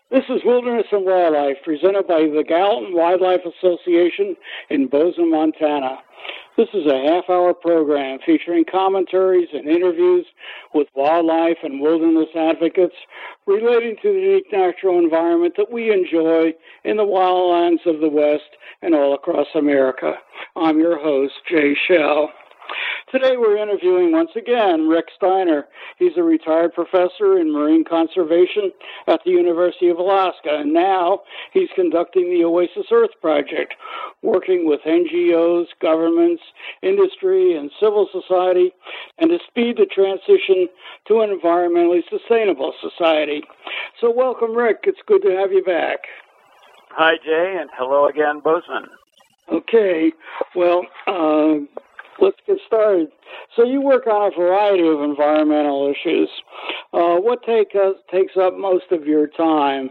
This is Wilderness and Wildlife, presented by the Gallatin Wildlife Association in Bozeman, Montana. This is a half-hour program featuring commentaries and interviews with wildlife and wilderness advocates relating to the unique natural environment that we enjoy in the wildlands of the West and all across America. I'm your host, Jay Shell. Today we're interviewing once again Rick Steiner. He's a retired professor in marine conservation at the University of Alaska, and now he's conducting the Oasis Earth Project, working with NGOs, governments, industry, and civil society, and to speed the transition to an environmentally sustainable society. So welcome, Rick. It's good to have you back. Hi, Jay, and hello again, Bozeman. Okay. Well, let's get started. So you work on a variety of environmental issues. What takes up most of your time?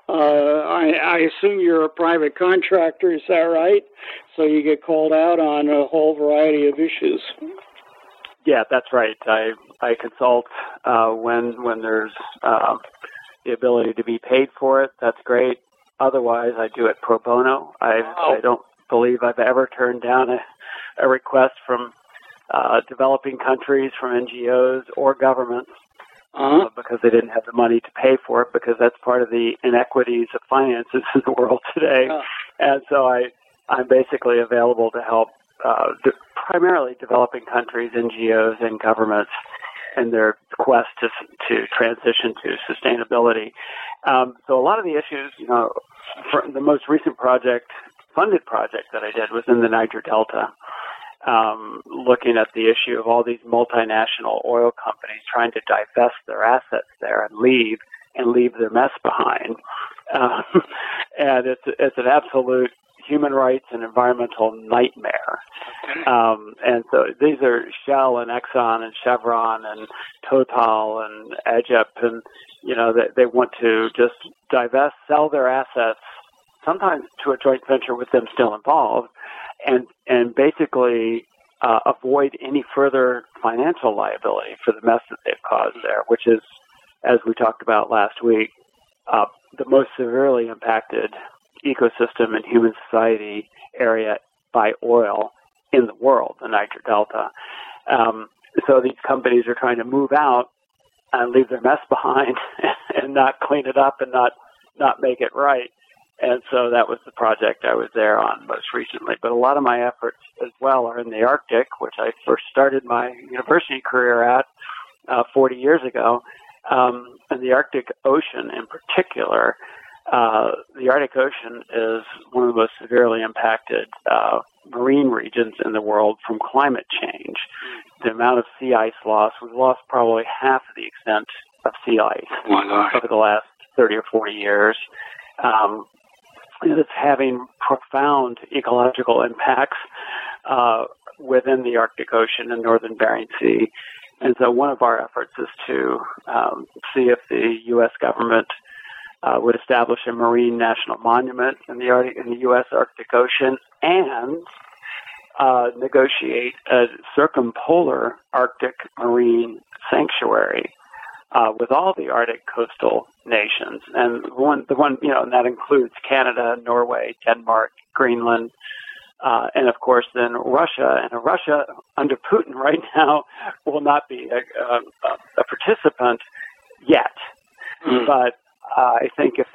I assume you're a private contractor, is that right? So you get called out on a whole variety of issues. Yeah, that's right. I consult when there's the ability to be paid for it. That's great. Otherwise, I do it pro bono. I don't believe I've ever turned down a request from developing countries, from NGOs or governments, because they didn't have the money to pay for it, because that's part of the inequities of finances in the world today. And so I'm basically available to help primarily developing countries, NGOs, and governments in their quest to transition to sustainability. So a lot of the issues, for the most recent funded project that I did was in the Niger Delta, looking at the issue of all these multinational oil companies trying to divest their assets there and leave their mess behind. And it's an absolute human rights and environmental nightmare. And so these are Shell and Exxon and Chevron and Total and Egypt, and they want to just divest, sell their assets, sometimes to a joint venture with them still involved, and basically avoid any further financial liability for the mess that they've caused there, which is, as we talked about last week, the most severely impacted ecosystem and human society area by oil in the world, the Niger Delta. So these companies are trying to move out and leave their mess behind and not clean it up and not make it right. And so that was the project I was there on most recently. But a lot of my efforts as well are in the Arctic, which I first started my university career at 40 years ago. And the Arctic Ocean in particular, the Arctic Ocean is one of the most severely impacted marine regions in the world from climate change. The amount of sea ice loss, we've lost probably half of the extent of sea ice over the last 30 or 40 years. It's having profound ecological impacts within the Arctic Ocean and northern Bering Sea. And so one of our efforts is to see if the U.S. government would establish a marine national monument in the U.S. Arctic Ocean and negotiate a circumpolar Arctic marine sanctuary with all the Arctic coastal nations, and and that includes Canada, Norway, Denmark, Greenland, and of course then Russia. And Russia under Putin right now will not be a participant yet, but I think if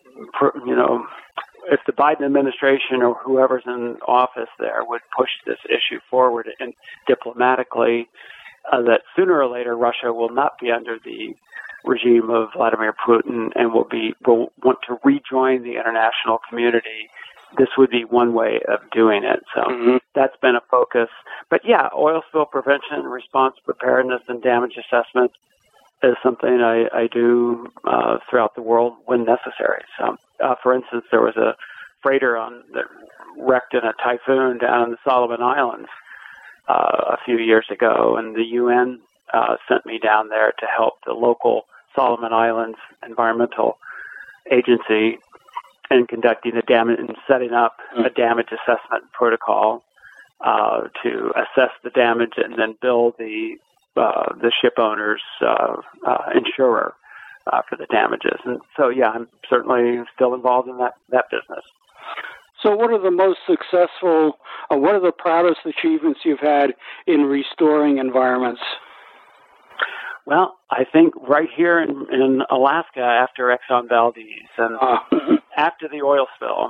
the Biden administration or whoever's in office there would push this issue forward and diplomatically, that sooner or later Russia will not be under the regime of Vladimir Putin and will want to rejoin the international community, this would be one way of doing it. So that's been a focus. But yeah, oil spill prevention, response preparedness, and damage assessment is something I do throughout the world when necessary. So, for instance, there was a freighter that wrecked in a typhoon down in the Solomon Islands a few years ago, and the UN sent me down there to help the local Solomon Islands Environmental Agency in conducting and setting up a damage assessment protocol to assess the damage and then bill the ship owner's insurer for the damages. And so, yeah, I'm certainly still involved in that business. So what are the most successful, what are the proudest achievements you've had in restoring environments? Well, I think right here in Alaska after Exxon Valdez and after the oil spill,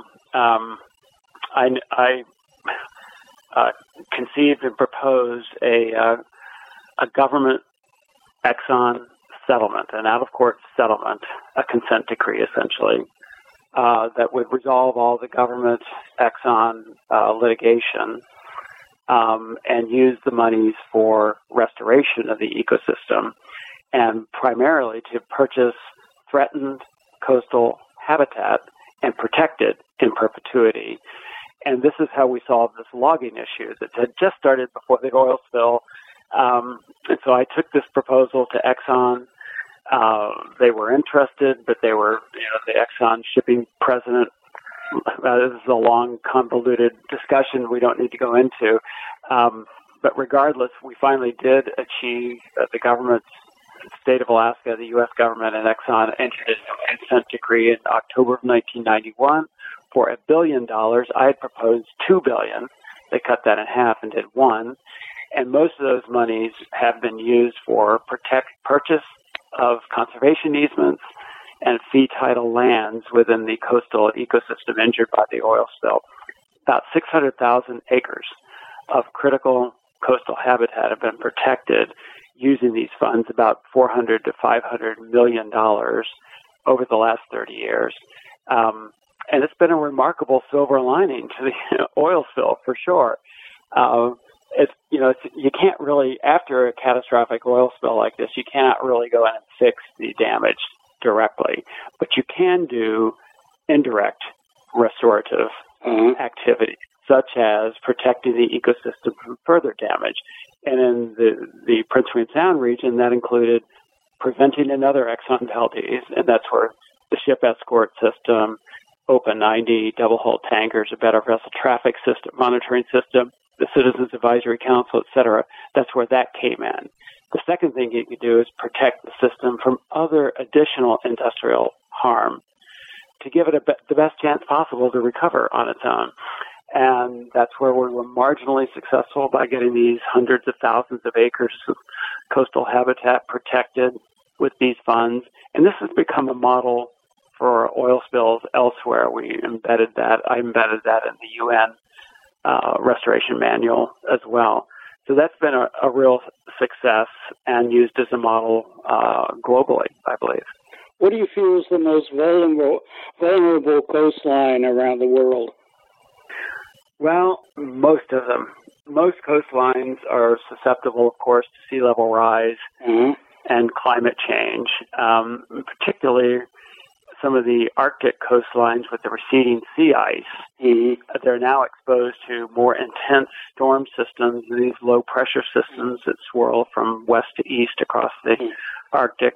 I conceived and proposed a government Exxon settlement, an out-of-court settlement, a consent decree essentially, that would resolve all the government Exxon litigation and use the monies for restoration of the ecosystem and primarily to purchase threatened coastal habitat and protect it in perpetuity. And this is how we solved this logging issue that had just started before the oil spill. And so I took this proposal to Exxon. They were interested, but they were, the Exxon shipping president. This is a long, convoluted discussion we don't need to go into. But regardless, we finally did achieve the government's state of Alaska, the U.S. government, and Exxon entered into a consent decree in October of 1991 for $1 billion. I had proposed $2 billion. They cut that in half and did $1 billion. And most of those monies have been used for purchase of conservation easements and fee title lands within the coastal ecosystem injured by the oil spill. About 600,000 acres of critical coastal habitat have been protected using these funds, about $400 to $500 million over the last 30 years. And it's been a remarkable silver lining to the oil spill, for sure. You can't really, after a catastrophic oil spill like this, you cannot really go in and fix the damage directly, but you can do indirect restorative activity, such as protecting the ecosystem from further damage. And in the Prince William Sound region, that included preventing another Exxon Valdez, and that's where the ship escort system, Open 90, double hull tankers, a better vessel traffic system, monitoring system, the Citizens Advisory Council, et cetera. That's where that came in. The second thing you could do is protect the system from other additional industrial harm to give it the best chance possible to recover on its own. And that's where we were marginally successful by getting these hundreds of thousands of acres of coastal habitat protected with these funds. And this has become a model for oil spills elsewhere. I embedded that in the UN restoration manual as well. So that's been a real success and used as a model globally, I believe. What do you feel is the most vulnerable coastline around the world? Well, most of them. Most coastlines are susceptible, of course, to sea level rise and climate change, particularly some of the Arctic coastlines with the receding sea ice. They're now exposed to more intense storm systems, these low-pressure systems that swirl from west to east across the Arctic,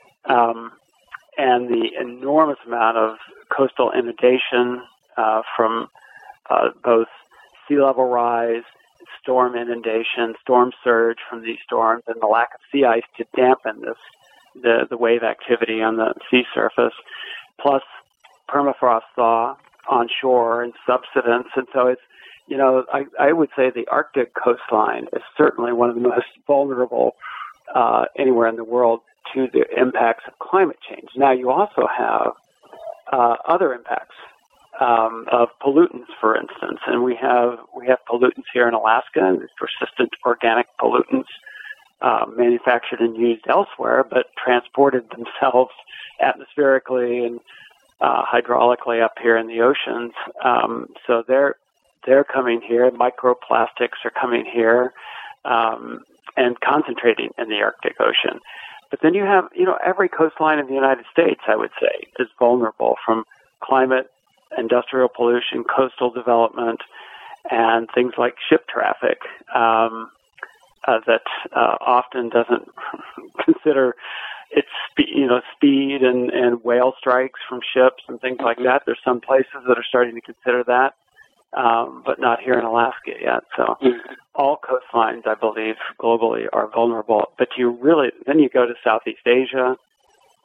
and the enormous amount of coastal inundation from both sea level rise, storm inundation, storm surge from these storms, and the lack of sea ice to dampen the wave activity on the sea surface, plus permafrost thaw on shore and subsidence. And so it's, I would say the Arctic coastline is certainly one of the most vulnerable anywhere in the world to the impacts of climate change. Now, you also have other impacts of pollutants, for instance, and we have pollutants here in Alaska, persistent organic pollutants manufactured and used elsewhere, but transported themselves atmospherically and hydraulically up here in the oceans. So they're coming here. Microplastics are coming here and concentrating in the Arctic Ocean. But then you have, every coastline in the United States, I would say, is vulnerable from climate, industrial pollution, coastal development, and things like ship traffic that often doesn't consider its speed and whale strikes from ships and things like that. There's some places that are starting to consider that, but not here in Alaska yet. So all coastlines, I believe, globally are vulnerable. But then you go to Southeast Asia,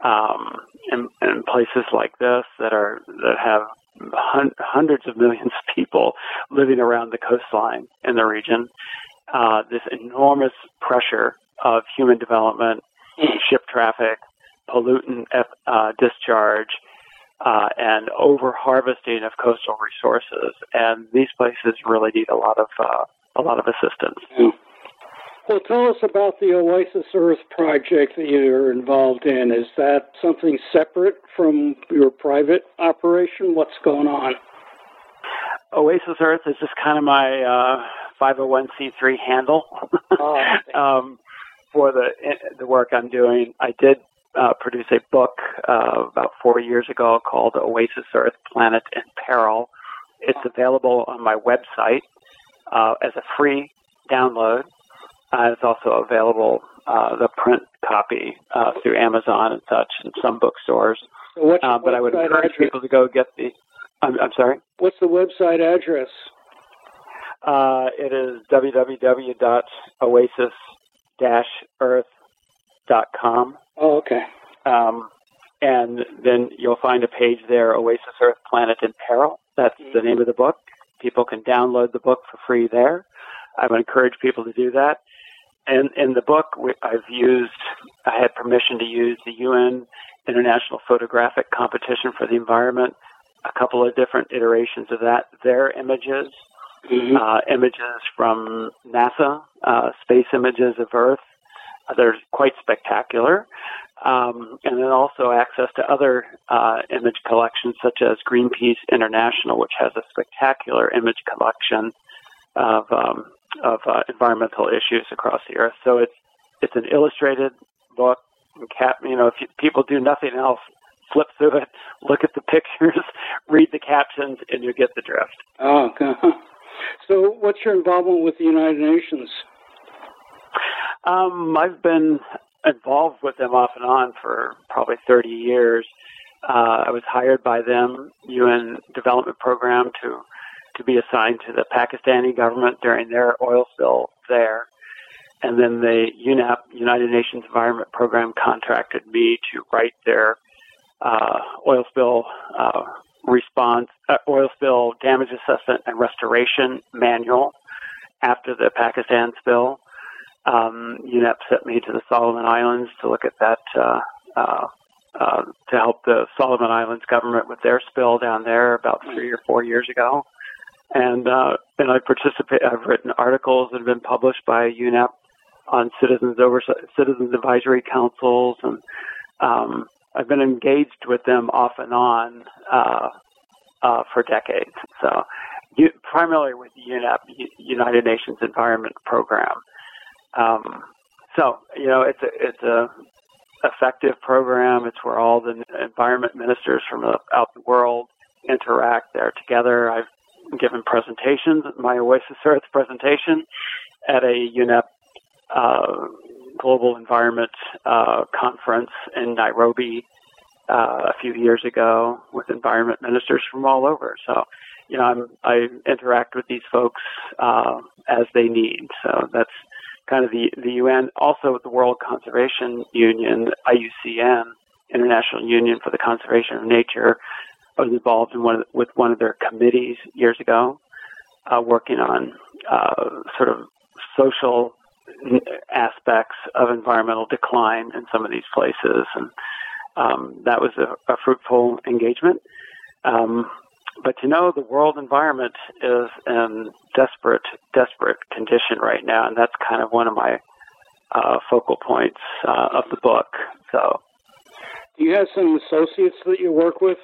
in places like this that have hundreds of millions of people living around the coastline in the region. This enormous pressure of human development, ship traffic, pollutant discharge, and over-harvesting of coastal resources, and these places really need a lot of assistance. Yeah. Well, tell us about the Oasis Earth project that you're involved in. Is that something separate from your private operation? What's going on? Oasis Earth is just kind of my 501c3 handle for the work I'm doing. I did produce a book about 4 years ago called Oasis Earth, Planet in Peril. It's available on my website as a free download. It's also available, the print copy, through Amazon and such, and some bookstores. So but I would encourage people to go get the... I'm sorry? What's the website address? It is www.oasis-earth.com. Oh, okay. And then you'll find a page there, Oasis Earth, Planet in Peril. That's the name of the book. People can download the book for free there. I would encourage people to do that. And in the book, I had permission to use the UN International Photographic Competition for the Environment, a couple of different iterations of that, their images, images from NASA, space images of Earth. They're quite spectacular. And then also access to other image collections, such as Greenpeace International, which has a spectacular image collection of environmental issues across the Earth. So it's an illustrated book. If people do nothing else, flip through it, look at the pictures, read the captions, and you get the drift. Oh, okay. So what's your involvement with the United Nations? I've been involved with them off and on for probably 30 years. I was hired by them, UN Development Program, to be assigned to the Pakistani government during their oil spill there. And then the UNEP, United Nations Environment Program, contracted me to write their oil spill damage assessment and restoration manual after the Pakistan spill. UNEP sent me to the Solomon Islands to look at that, to help the Solomon Islands government with their spill down there about 3 or 4 years ago. And I've written articles that have been published by UNEP on citizens advisory councils, and I've been engaged with them off and on for decades. So, primarily with UNEP, United Nations Environment Program. It's a effective program. It's where all the environment ministers from out the world interact there together. I've given presentations, my Oasis Earth presentation, at a UNEP Global Environment Conference in Nairobi a few years ago with environment ministers from all over. So, I interact with these folks as they need. So that's kind of the UN. Also, the World Conservation Union, IUCN, International Union for the Conservation of Nature. I was involved in with one of their committees years ago, working on sort of social aspects of environmental decline in some of these places, and that was a fruitful engagement. But the world environment is in desperate condition right now, and that's kind of one of my focal points of the book. So, do you have some associates that you work with?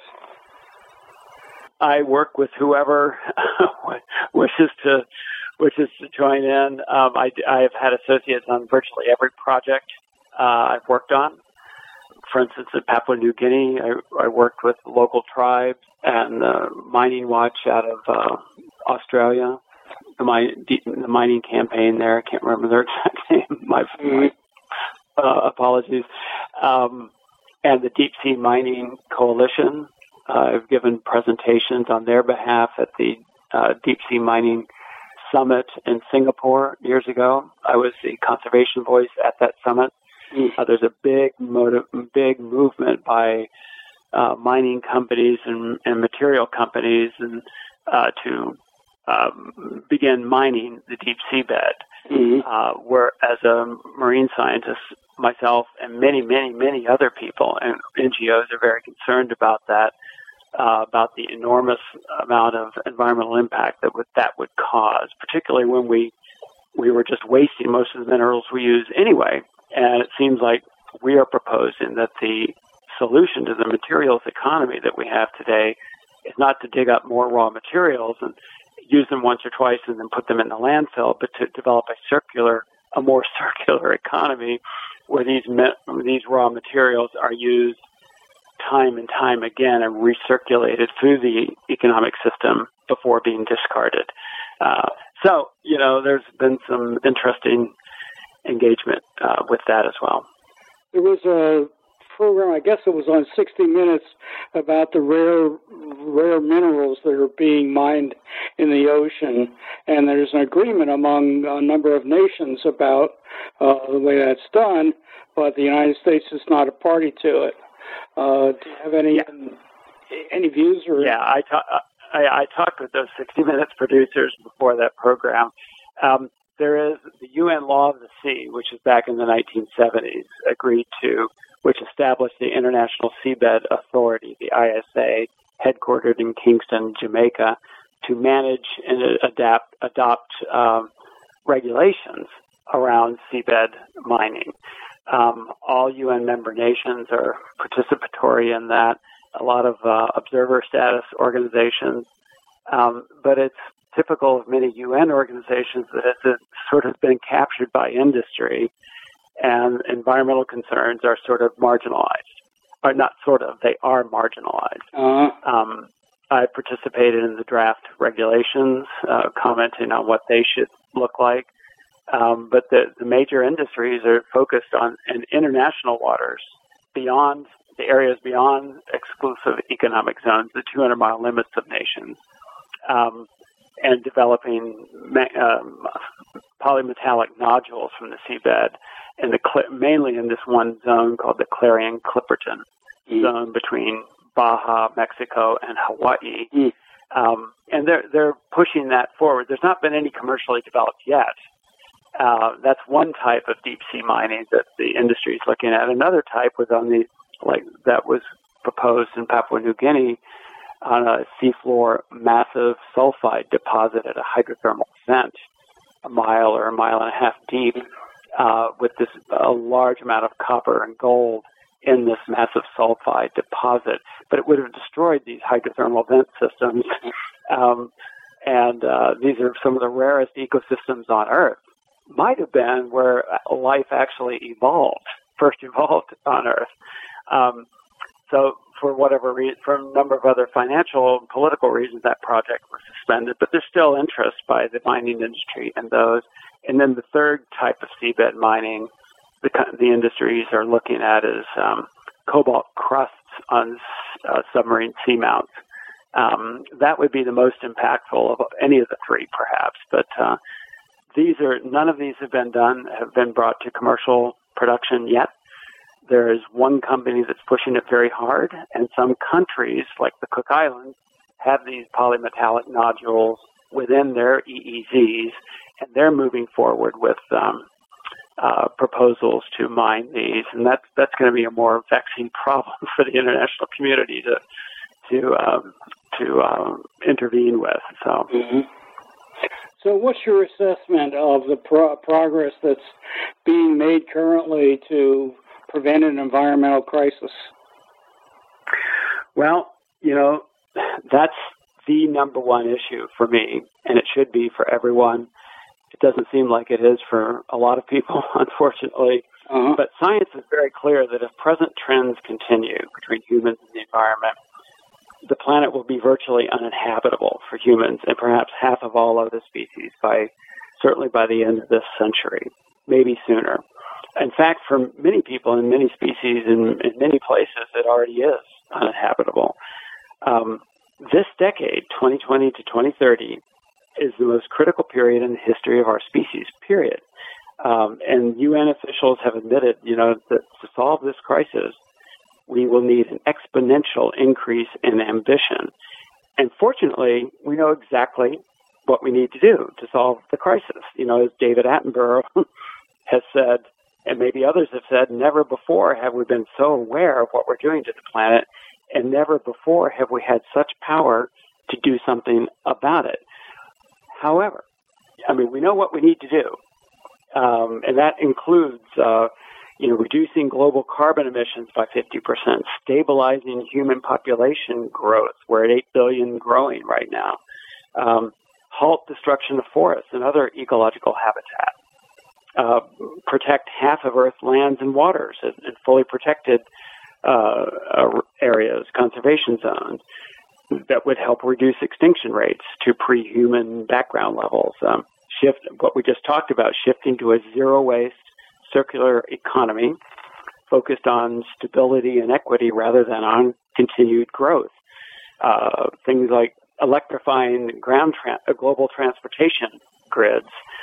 I work with whoever wishes to join in. I've had associates on virtually every project I've worked on. For instance, in Papua New Guinea, I worked with local tribes and Mining Watch out of Australia. The mining campaign there, I can't remember their exact name. My apologies. And the Deep Sea Mining Coalition. I've given presentations on their behalf at the Deep Sea Mining Summit in Singapore years ago. I was the conservation voice at that summit. There's a big movement by mining companies and material companies and to begin mining the deep seabed. Where, as a marine scientist, myself and many other people and NGOs are very concerned about that, about the enormous amount of environmental impact that would cause, particularly when we were just wasting most of the minerals we use anyway. And it seems like we are proposing that the solution to the materials economy that we have today is not to dig up more raw materials and use them once or twice and then put them in the landfill, but to develop a more circular economy where these raw materials are used time and time again and recirculated through the economic system before being discarded. So, there's been some interesting engagement with that as well. There was a program, I guess it was on 60 Minutes, about the rare minerals that are being mined in the ocean, and there's an agreement among a number of nations about the way that's done, but the United States is not a party to it. Do you have any views? Or? Yeah, I talked with those 60 Minutes producers before that program. There is the UN Law of the Sea, which is back in the 1970s, which established the International Seabed Authority, the ISA, headquartered in Kingston, Jamaica, to manage and adopt regulations around seabed mining. All UN member nations are participatory in that, a lot of observer status organizations, but it's typical of many UN organizations that it's sort of been captured by industry, and environmental concerns are sort of marginalized. Or not sort of, they are marginalized. I participated in the draft regulations, commenting on what they should look like. But the major industries are focused on in international waters, beyond the areas beyond exclusive economic zones, the 200-mile limits of nations, and developing polymetallic nodules from the seabed, and mainly in this one zone called the Clarion-Clipperton zone between Baja, Mexico, and Hawaii. And they're pushing that forward. There's not been any commercially developed yet. That's one type of deep sea mining that the industry is looking at. Another type was that was proposed in Papua New Guinea on a seafloor massive sulfide deposit at a hydrothermal vent, a mile or a mile and a half deep, with a large amount of copper and gold in this massive sulfide deposit. But it would have destroyed these hydrothermal vent systems. And these are some of the rarest ecosystems on Earth. Might have been where life actually first evolved on Earth. So for whatever reason, for a number of other financial and political reasons, that project was suspended, but there's still interest by the mining industry in those. And then the third type of seabed mining the industries are looking at is cobalt crusts on submarine seamounts. That would be the most impactful of any of the three, perhaps, but none of these have been brought to commercial production yet. There is one company that's pushing it very hard, and some countries, like the Cook Islands, have these polymetallic nodules within their EEZs, and they're moving forward with proposals to mine these, and that's going to be a more vexing problem for the international community to intervene with. So. Mm-hmm. So what's your assessment of the progress that's being made currently to prevent an environmental crisis? Well, that's the number one issue for me, and it should be for everyone. It doesn't seem like it is for a lot of people, unfortunately. Uh-huh. But science is very clear that if present trends continue between humans and the environment, the planet will be virtually uninhabitable for humans and perhaps half of all other species certainly by the end of this century, maybe sooner. In fact, for many people and many species in many places, it already is uninhabitable. This decade, 2020 to 2030, is the most critical period in the history of our species, period. And UN officials have admitted, that to solve this crisis, we will need an exponential increase in ambition. And fortunately, we know exactly what we need to do to solve the crisis. As David Attenborough has said, and maybe others have said, never before have we been so aware of what we're doing to the planet, and never before have we had such power to do something about it. However, we know what we need to do, and that includes, reducing global carbon emissions by 50%, stabilizing human population growth. We're at 8 billion growing right now. Halt destruction of forests and other ecological habitat. Protect half of Earth's lands and waters in fully protected areas, conservation zones, that would help reduce extinction rates to pre-human background levels. Shift what we just talked about, shifting to a zero-waste circular economy focused on stability and equity rather than on continued growth. Things like electrifying global transportation grids,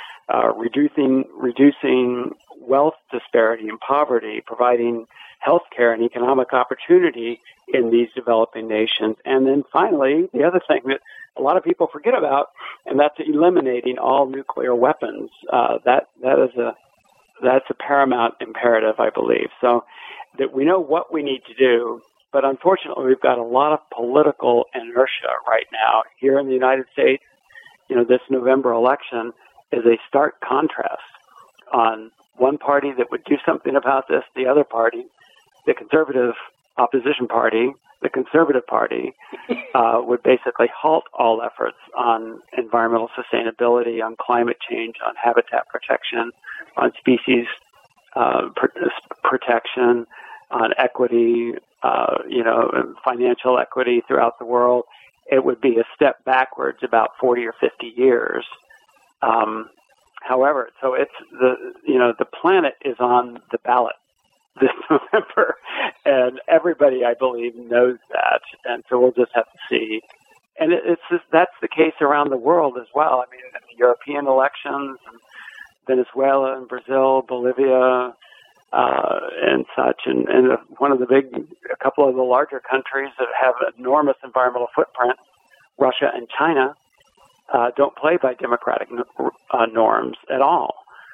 reducing wealth disparity and poverty, providing healthcare and economic opportunity in these developing nations. And then finally, the other thing that a lot of people forget about, and that's eliminating all nuclear weapons. That's a paramount imperative, I believe. So that we know what we need to do, but unfortunately, we've got a lot of political inertia right now here in the United States. This November election is a stark contrast on one party that would do something about this, the other party, the conservative opposition party, the Conservative Party, would basically halt all efforts on environmental sustainability, on climate change, on habitat protection, on species protection, on equity, financial equity throughout the world. It would be a step backwards about 40 or 50 years. However, so it's the planet is on the ballot this November, and everybody, I believe, knows that, and so we'll just have to see. And that's the case around the world as well. The European elections, Venezuela and Brazil, Bolivia, and such, and a couple of the larger countries that have enormous environmental footprint, Russia and China, don't play by democratic norms at all.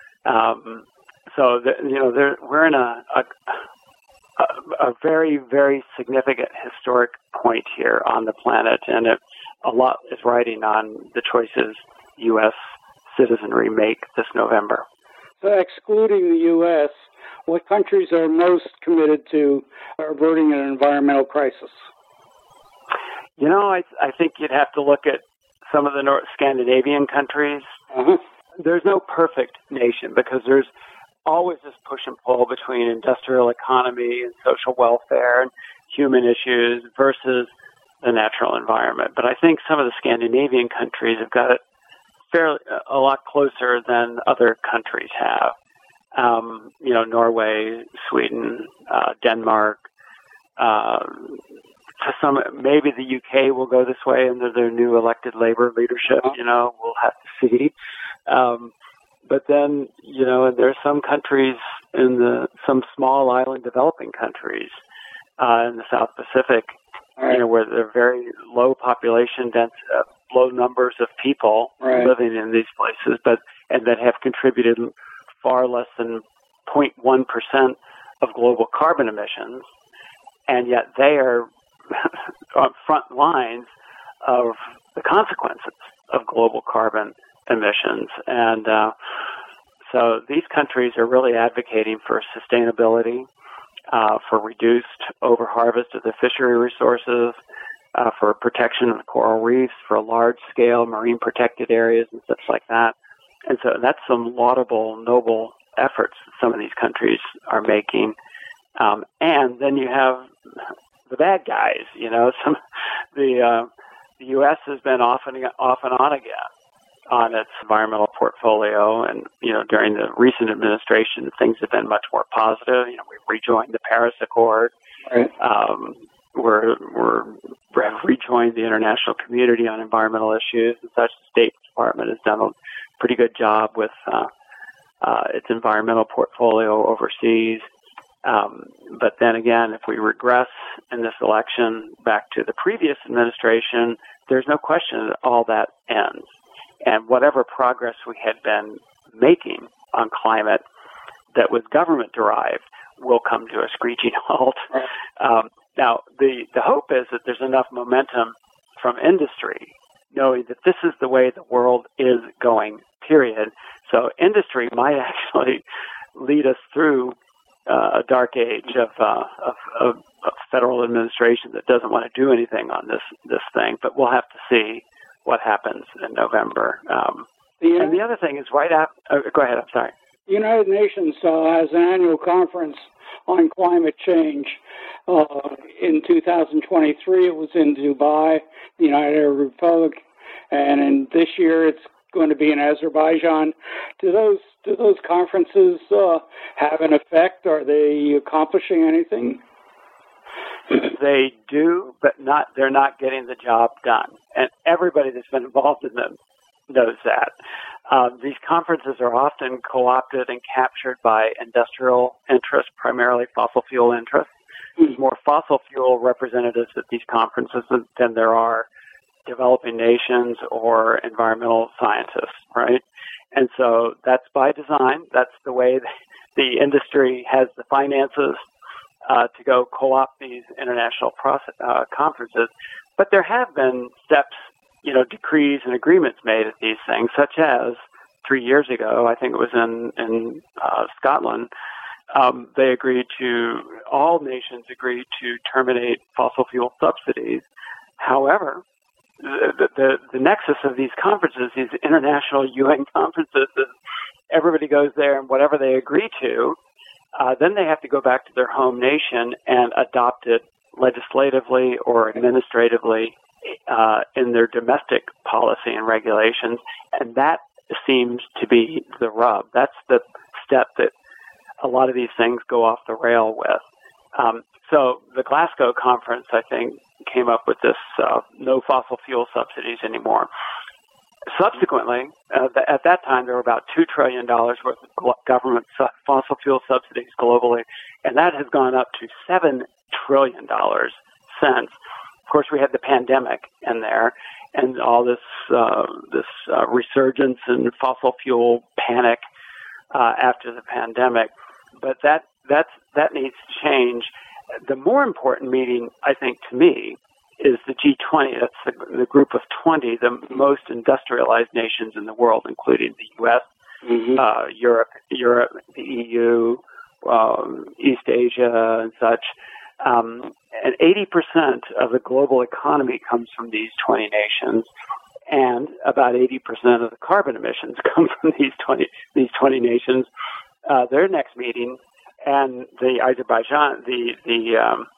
We're in a very, very significant historic point here on the planet, and a lot is riding on the choices U.S. citizenry make this November. So excluding the U.S., what countries are most committed to averting an environmental crisis? I think you'd have to look at some of the Scandinavian countries. Uh-huh. There's no perfect nation because there's always this push and pull between industrial economy and social welfare and human issues versus the natural environment. But I think some of the Scandinavian countries have got it a lot closer than other countries have. Norway, Sweden, Denmark. Maybe the UK will go this way under their new elected Labour leadership. We'll have to see. But then, there's some countries some small island developing countries in the South Pacific, where they're very low population dense, low numbers of people living in these places, and that have contributed far less than 0.1% of global carbon emissions, and yet they are on front lines of the consequences of global carbon emissions. And so these countries are really advocating for sustainability, for reduced overharvest of the fishery resources, for protection of the coral reefs, for large-scale marine protected areas and such like that. And so that's some laudable, noble efforts some of these countries are making. And then you have the bad guys. The U.S. has been off and on again on its environmental portfolio, and during the recent administration, things have been much more positive. We've rejoined the Paris Accord. Right. We've rejoined the international community on environmental issues and such. The State Department has done a pretty good job with its environmental portfolio overseas. But then again, if we regress in this election back to the previous administration, there's no question that all that ends. And whatever progress we had been making on climate that was government-derived will come to a screeching halt. Now, the hope is that there's enough momentum from industry, knowing that this is the way the world is going, period. So industry might actually lead us through a dark age of federal administration that doesn't want to do anything on this thing. But we'll have to see what happens in November. And the other thing is right after. Go ahead. I'm sorry. The United Nations has an annual conference on climate change. In 2023, it was in Dubai, the United Arab Republic, and in this year it's going to be in Azerbaijan. Do those conferences have an effect? Are they accomplishing anything? They do, but they're not getting the job done. And everybody that's been involved in them knows that. These conferences are often co-opted and captured by industrial interests, primarily fossil fuel interests. There's more fossil fuel representatives at these conferences than there are developing nations or environmental scientists, right? And so that's by design. That's the way the industry has the finances to go co-opt these international conferences. But there have been steps, decrees and agreements made at these things, such as 3 years ago, I think it was in Scotland, all nations agreed to terminate fossil fuel subsidies. However, the nexus of these conferences, these international UN conferences, is everybody goes there and whatever they agree to, then they have to go back to their home nation and adopt it legislatively or administratively in their domestic policy and regulations. And that seems to be the rub. That's the step that a lot of these things go off the rail with. So the Glasgow conference, I think, came up with this no fossil fuel subsidies anymore. Subsequently, at that time, there were about $2 trillion worth of government fossil fuel subsidies globally, and that has gone up to $7 trillion since. Of course, we had the pandemic in there, and all this resurgence in fossil fuel panic after the pandemic. But that needs to change. The more important meeting, I think, to me, is the G20. That's the group of 20, the most industrialized nations in the world, including the U.S., Europe, the EU, East Asia, and such. And 80% of the global economy comes from these 20 nations, and about 80% of the carbon emissions come from these 20 nations. Their next meeting and the Azerbaijan, the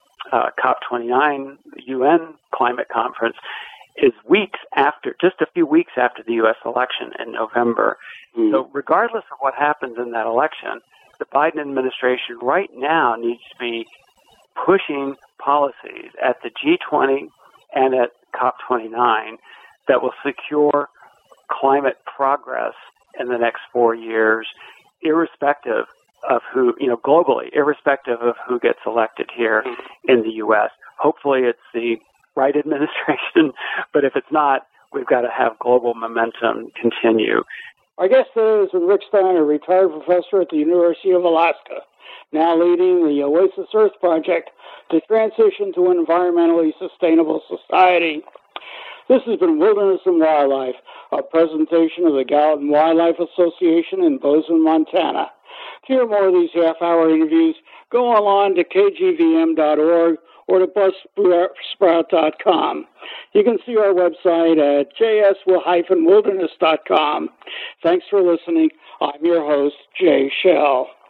COP29 UN climate conference is just a few weeks after the U.S. election in November. So regardless of what happens in that election, the Biden administration right now needs to be pushing policies at the G20 and at COP29 that will secure climate progress in the next 4 years, irrespective of who, globally, irrespective of who gets elected here in the U.S. Hopefully it's the right administration, but if it's not, we've got to have global momentum continue. Our guest today is Rick Steiner, retired professor at the University of Alaska, now leading the Oasis Earth Project to transition to an environmentally sustainable society. This has been Wilderness and Wildlife, a presentation of the Gallatin Wildlife Association in Bozeman, Montana. To hear more of these half-hour interviews, go online to kgvm.org or to buzzsprout.com. You can see our website at js-wilderness.com. Thanks for listening. I'm your host, Jay Shell.